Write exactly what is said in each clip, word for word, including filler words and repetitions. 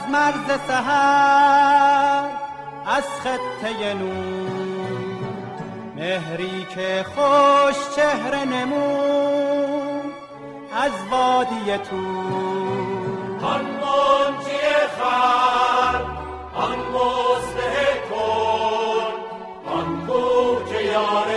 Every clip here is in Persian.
مرز سحر از خطه نور، مهری که خوش چهره نمود از وادی طور. آن منجی خلق، آن مصلح کن، آن کو که یار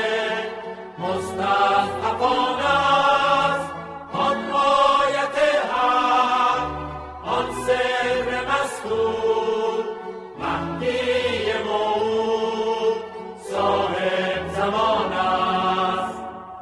مستضعفان است، آن آیت حق، آن سر مسکون، مهدی موعود صاحب زمان است.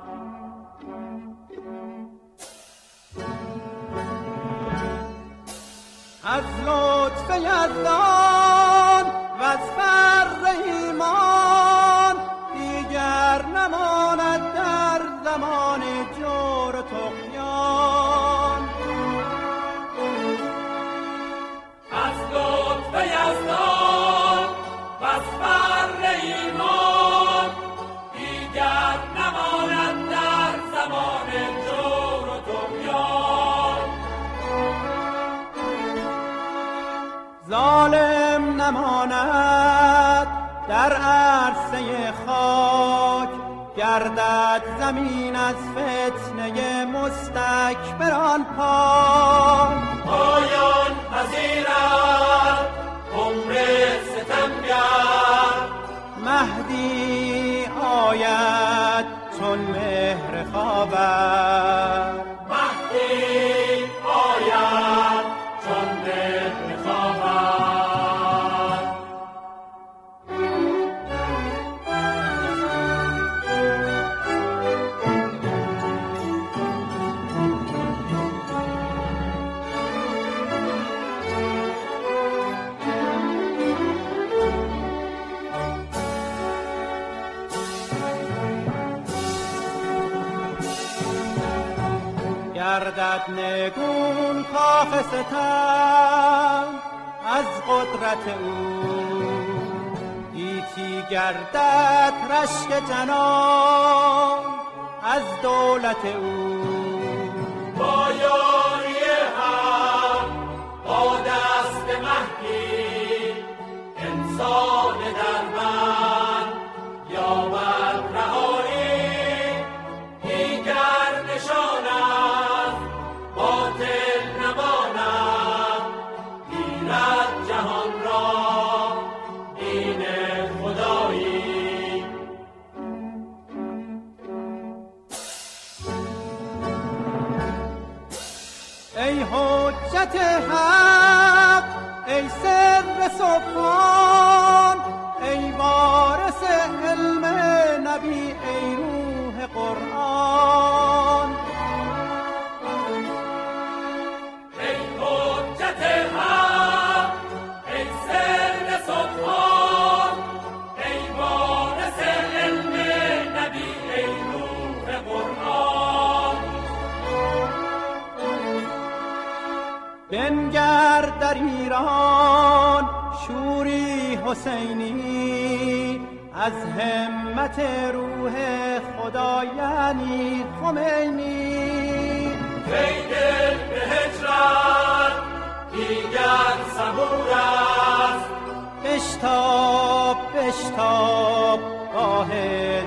از لطف یزدان و از فر ایمان دیگر نماند در زمان جور و طغیان. از لطف یزدان و از فر ایمان دیگر نماند در زمان جور و طغیان. ظالم نماند در عرصه خاک، گردد زمین از فتنه مستکبران پاک. پایان پذیرد عمر ستمگر، مهدی آید چون مهر خاور. مهدی آید چون مهر خاور. گردد نگون کاخ ستم از قدرت او، گیتی گردد رشک جنان از دولت او. با یاری هم با دست مهدی انسان درمند یابد رهایی. دیگر نشان از باطل نماند، گیرد جهان را دین خدایی. ای حجت حق، ای سر سبحان، ای وارث علم نبی، ای روح قرآن. ای حجت حق، ای سر سبحان، ای وارث علم نبی، ای روح قرآن. بنگر در ایران شوری حسینی، از همت روح خدا یعنی خمینی. ای دل به هجرت دیگر صبور است، بشتاب بشتاب گاه